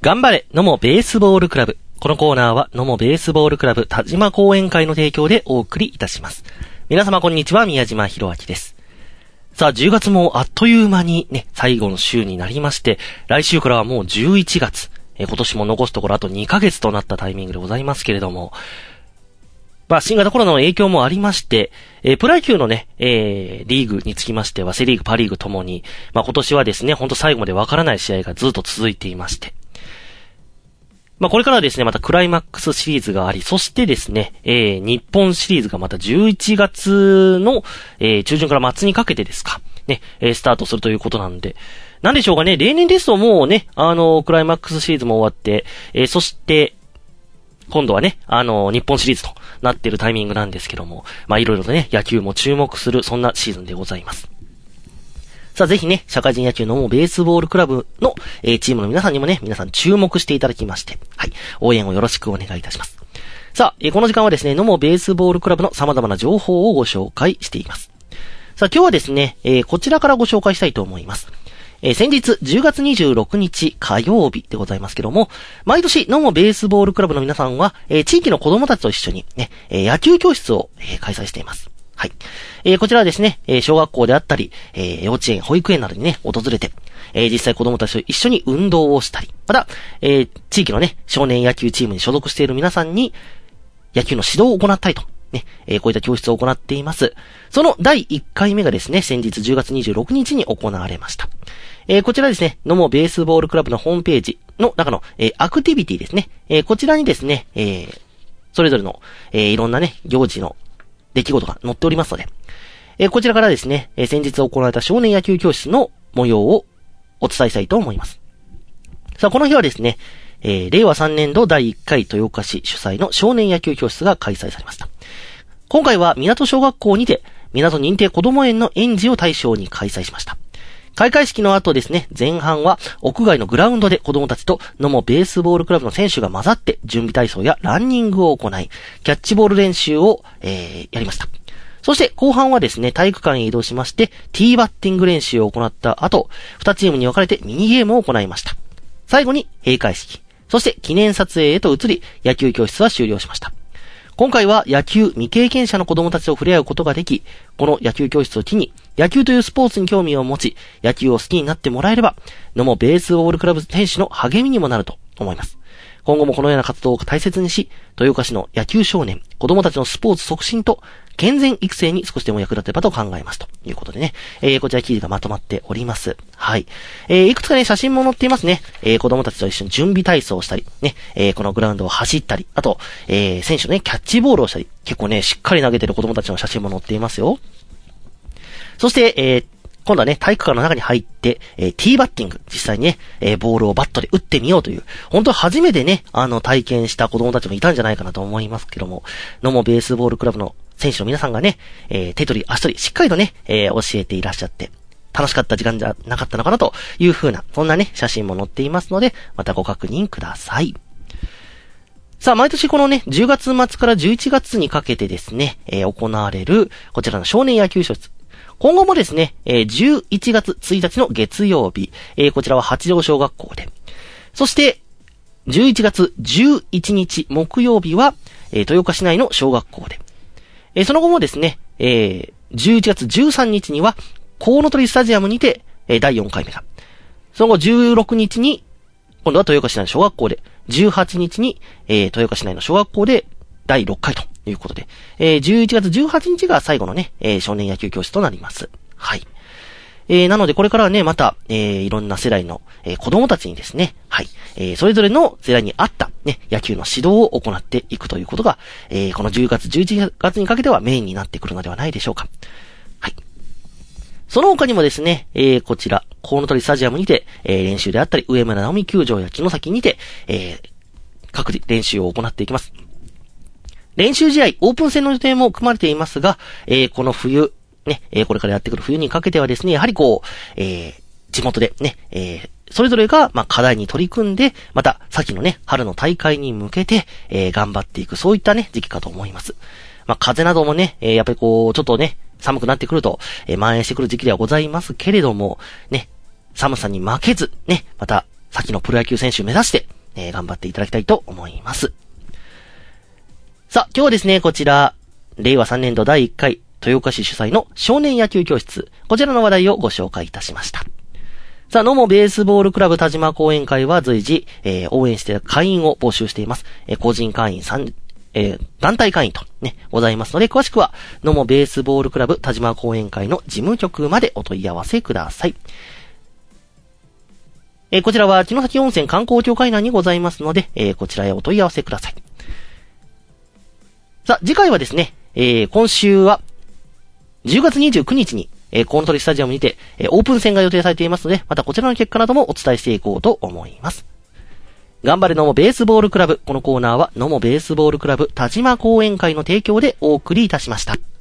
頑張れ、野茂ベースボールクラブ。このコーナーは野茂ベースボールクラブ田島講演会の提供でお送りいたします。皆様こんにちは、宮島博明です。さあ、10月もあっという間にね、最後の週になりまして、来週からはもう11月。今年も残すところあと2ヶ月となったタイミングでございますけれども、新型コロナの影響もありまして、プロ野球のね、リーグにつきましては、セリーグ、パリーグともに、今年はですね、ほんと最後までわからない試合がずっと続いていまして、これからはですね、またクライマックスシリーズがあり、そしてですね、日本シリーズがまた11月の、中旬から末にかけてですか、ね、スタートするということなんで、なんでしょうかね、例年ですともうね、クライマックスシリーズも終わって、そして、今度はね、日本シリーズとなっているタイミングなんですけども、いろいろとね、野球も注目する、そんなシーズンでございます。さあ、ぜひね、社会人野球のベースボールクラブの、チームの皆さんにもね、皆さん注目していただきまして、はい、応援をよろしくお願いいたします。さあ、この時間はですね、野茂ベースボールクラブの様々な情報をご紹介しています。さあ、今日はですね、こちらからご紹介したいと思います。先日10月26日火曜日でございますけども、毎年野茂ベースボールクラブの皆さんは、地域の子供たちと一緒にね、野球教室を、開催しています。はい。こちらはですね、小学校であったり、幼稚園、保育園などにね、訪れて、実際子供たちと一緒に運動をしたり、また、地域のね、少年野球チームに所属している皆さんに、野球の指導を行ったりと、ね、こういった教室を行っています。その第1回目がですね、先日10月26日に行われました。こちらですね、野茂ベースボールクラブのホームページの中の、アクティビティですね。こちらにですね、それぞれの、いろんなね、行事の出来事が載っておりますので、こちらからですね、先日行われた少年野球教室の模様をお伝えしたいと思います。さあ、この日はですね、令和3年度第1回豊岡市主催の少年野球教室が開催されました。今回は港小学校にて、港認定こども園の園児を対象に開催しました。開会式の後ですね、前半は屋外のグラウンドで子供たちと野茂ベースボールクラブの選手が混ざって準備体操やランニングを行い、キャッチボール練習を、やりました。そして後半はですね、体育館へ移動しまして、ティーバッティング練習を行った後、2チームに分かれてミニゲームを行いました。最後に閉会式、そして記念撮影へと移り、野球教室は終了しました。今回は野球未経験者の子供たちと触れ合うことができ、この野球教室を機に、野球というスポーツに興味を持ち、野球を好きになってもらえれば、野茂ベースボールクラブ選手の励みにもなると思います。今後もこのような活動を大切にし、豊岡市の野球少年、子供たちのスポーツ促進と、健全育成に少しでも役立てばと考えますということでね、こちら記事がまとまっております。はい。いくつかね、写真も載っていますね。子供たちと一緒に準備体操をしたり、ね、このグラウンドを走ったり、あと、選手のね、キャッチボールをしたり、結構ね、しっかり投げてる子供たちの写真も載っていますよ。そして、今度はね、体育館の中に入って、ティーバッティング、実際にね、ボールをバットで打ってみようという、本当初めてね、体験した子供たちもいたんじゃないかなと思いますけども、野茂ベースボールクラブの選手の皆さんがね、手取り足取りしっかりとね、教えていらっしゃって、楽しかった時間じゃなかったのかなという風な、そんなね、写真も載っていますので、またご確認ください。さあ、毎年このね、10月末から11月にかけてですね、行われる、こちらの少年野球教室。今後もですね、11月1日の月曜日、こちらは八条小学校で。そして、11月11日木曜日は、豊岡市内の小学校で。その後もですね、11月13日には、コウノトリスタジアムにて、第4回目が。その後16日に、今度は豊岡市内の小学校で、18日に、豊岡市内の小学校で、第6回ということで、11月18日が最後のね、少年野球教室となります。はい。なのでこれからはね、また、いろんな世代の、子供たちにですね、はい、それぞれの世代に合った、ね、野球の指導を行っていくということが、この10月、11月にかけてはメインになってくるのではないでしょうか。はい。その他にもですね、こちら、コウノトリスタジアムにて、練習であったり、上村直美球場や城崎にて、各自練習を行っていきます。練習試合、オープン戦の予定も組まれていますが、この冬、ね、これからやってくる冬にかけてはですね、やはりこう、地元でね、それぞれが、課題に取り組んで、また、先のね、春の大会に向けて、頑張っていく、そういったね、時期かと思います。風などもね、やっぱりこう、ちょっとね、寒くなってくると、蔓延してくる時期ではございますけれども、ね、寒さに負けず、ね、また、先のプロ野球選手目指して、 頑張っていただきたいと思います。さあ、今日はですね、こちら、令和3年度第1回、豊岡市主催の少年野球教室、こちらの話題をご紹介いたしました。さあ、野茂ベースボールクラブ田島講演会は随時、応援している会員を募集しています。個人会員団体会員とね、ございますので、詳しくは、野茂ベースボールクラブ田島講演会の事務局までお問い合わせください。こちらは、城崎温泉観光協会内にございますので、こちらへお問い合わせください。さあ、次回はですね、今週は、10月29日に、コウノトリスタジアムにて、オープン戦が予定されていますので、またこちらの結果などもお伝えしていこうと思います。頑張れ野茂ベースボールクラブ。このコーナーは野茂ベースボールクラブ田島講演会の提供でお送りいたしました。